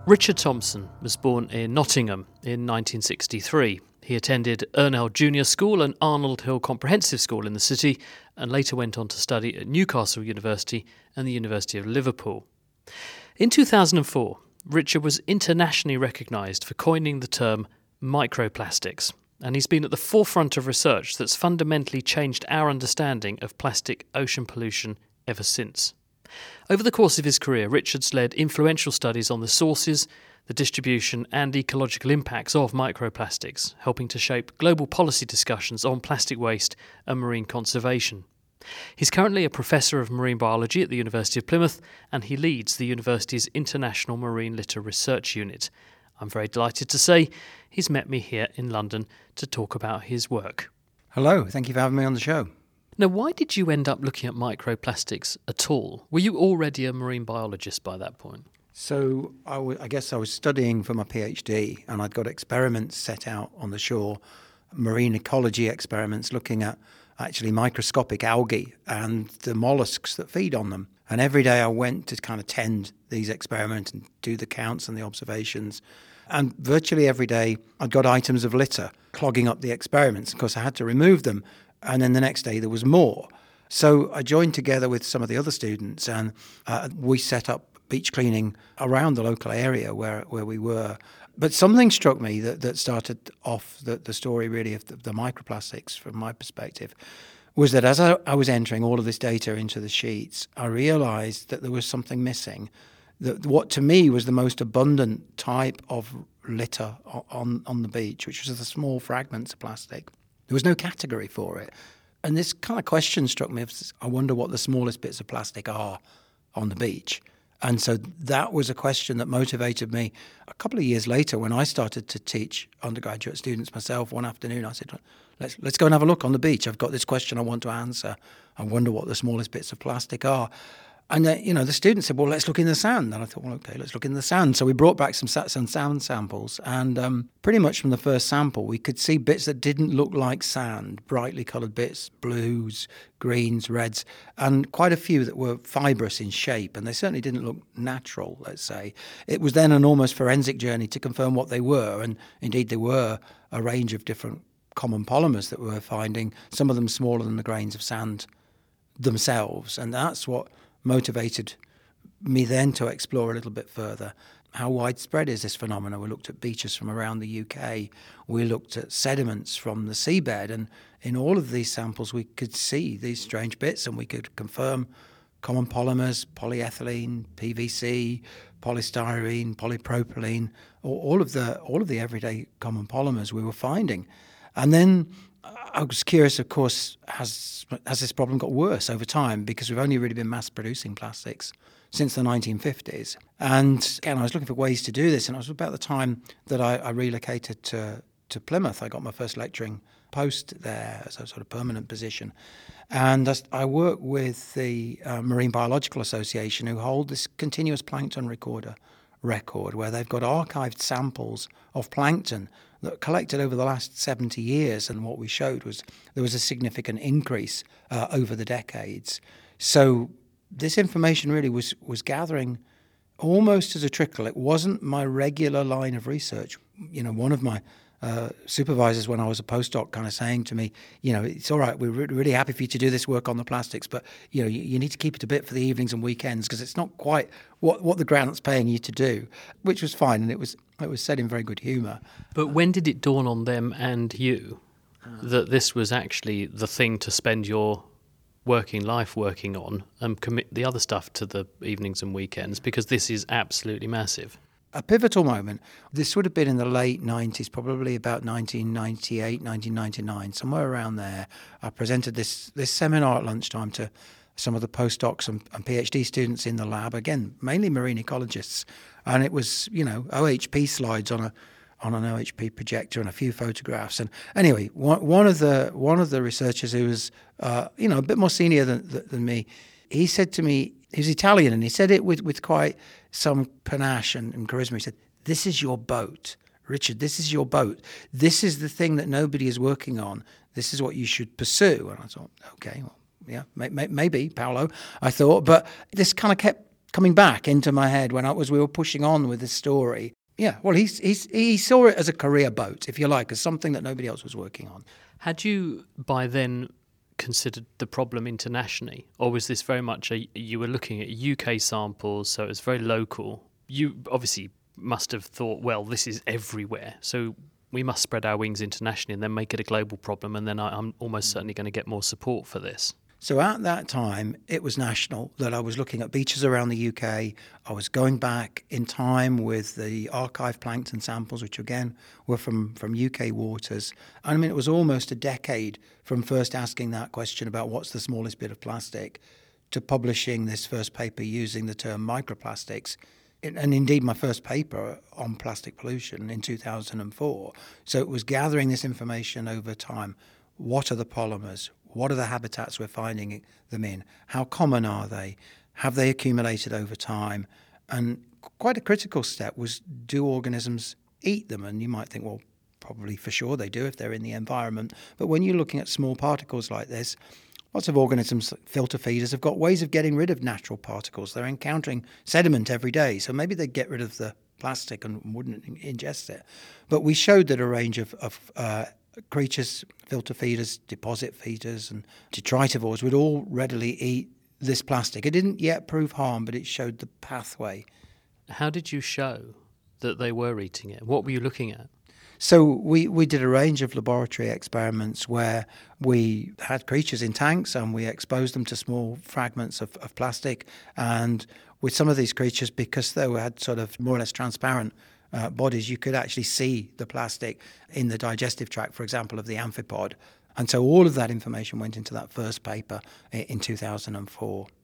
Richard Thompson was born in Nottingham in 1963. He attended Ernell Junior School and Arnold Hill Comprehensive School in the city and later went on to study at Newcastle University and the University of Liverpool. In 2004, Richard was internationally recognised for coining the term microplastics, and he's been at the forefront of research that's fundamentally changed our understanding of plastic ocean pollution ever since. Over the course of his career, Richard's led influential studies on the sources, the distribution and ecological impacts of microplastics, helping to shape global policy discussions on plastic waste and marine conservation. He's currently a professor of marine biology at the University of Plymouth, and he leads the university's International Marine Litter Research Unit. I'm very delighted to say he's met me here in London to talk about his work. Hello, thank you for having me on the show. Now, why did you end up looking at microplastics at all? Were you already a marine biologist by that point? So I guess I was studying for my PhD, and I'd got experiments set out on the shore, marine ecology experiments looking at actually microscopic algae and the mollusks that feed on them. And every day I went to kind of tend these experiments and do the counts and the observations. And virtually every day I got items of litter clogging up the experiments. Of course, I had to remove them. And then the next day there was more. So I joined together with some of the other students, and we set up beach cleaning around the local area where we were. But something struck me that started off the story really of the microplastics from my perspective, was that as I was entering all of this data into the sheets, I realised that there was something missing. That what to me was the most abundant type of litter on the beach, which was the small fragments of plastic. There was no category for it. And this kind of question struck me. I wonder what the smallest bits of plastic are on the beach. And so that was a question that motivated me. A couple of years later, when I started to teach undergraduate students myself, one afternoon I said, let's go and have a look on the beach. I've got this question I want to answer. I wonder what the smallest bits of plastic are. And the students said, well, let's look in the sand. And I thought, well, okay, let's look in the sand. So we brought back some sand samples. And pretty much from the first sample, we could see bits that didn't look like sand, brightly coloured bits, blues, greens, reds, and quite a few that were fibrous in shape. And they certainly didn't look natural, let's say. It was then an almost forensic journey to confirm what they were. And indeed, they were a range of different common polymers that we were finding, some of them smaller than the grains of sand themselves. And that's what motivated me then to explore a little bit further. How widespread is this phenomenon? We looked at beaches from around the UK. We looked at sediments from the seabed. And in all of these samples, we could see these strange bits, and we could confirm common polymers, polyethylene, PVC, polystyrene, polypropylene, all of the everyday common polymers we were finding. And then I was curious, of course, has this problem got worse over time? Because we've only really been mass producing plastics since the 1950s. And again, I was looking for ways to do this. And it was about the time that I relocated to Plymouth. I got my first lecturing post there as a sort of permanent position. And I work with the Marine Biological Association, who hold this continuous plankton record, where they've got archived samples of plankton that collected over the last 70 years. And what we showed was there was a significant increase over the decades. So this information really was gathering almost as a trickle. It wasn't my regular line of research. One of my supervisors when I was a postdoc kind of saying to me, it's all right, we're really happy for you to do this work on the plastics, but you need to keep it a bit for the evenings and weekends because it's not quite what the grant's paying you to do, which was fine, and it was said in very good humour. But when did it dawn on them and you that this was actually the thing to spend your working life working on and commit the other stuff to the evenings and weekends, because this is absolutely massive? A pivotal moment, this would have been in the late 90s, probably about 1998, 1999, somewhere around there. I presented this seminar at lunchtime to some of the postdocs and PhD students in the lab, again, mainly marine ecologists. And it was, OHP slides on an OHP projector and a few photographs. And anyway, one of the researchers who was, a bit more senior than me, he said to me, he was Italian, and he said it with quite some panache and charisma. He said, "This is your boat, Richard, this is your boat. This is the thing that nobody is working on. This is what you should pursue." And I thought, okay, well, yeah, maybe, Paolo, I thought. But this kind of kept coming back into my head when we were pushing on with this story. Yeah, well, he saw it as a career boat, if you like, as something that nobody else was working on. Had you by then considered the problem internationally, or was this very much you were looking at UK samples, so it was very local? You obviously must have thought, well, this is everywhere, so we must spread our wings internationally and then make it a global problem, and then I'm almost certainly going to get more support for this. So at that time, it was national, that I was looking at beaches around the UK. I was going back in time with the archive plankton samples, which again were from UK waters. I mean, it was almost a decade from first asking that question about what's the smallest bit of plastic to publishing this first paper using the term microplastics. And indeed, my first paper on plastic pollution in 2004. So it was gathering this information over time. What are the polymers? What are the habitats we're finding them in? How common are they? Have they accumulated over time? And quite a critical step was, do organisms eat them? And you might think, well, probably for sure they do if they're in the environment. But when you're looking at small particles like this, lots of organisms, filter feeders, have got ways of getting rid of natural particles. They're encountering sediment every day, so maybe they'd get rid of the plastic and wouldn't ingest it. But we showed that a range of creatures, filter feeders, deposit feeders, and detritivores would all readily eat this plastic. It didn't yet prove harm, but it showed the pathway. How did you show that they were eating it? What were you looking at? So we did a range of laboratory experiments where we had creatures in tanks and we exposed them to small fragments of plastic. And with some of these creatures, because they had sort of more or less transparent bodies, you could actually see the plastic in the digestive tract, for example, of the amphipod. And so all of that information went into that first paper in 2004.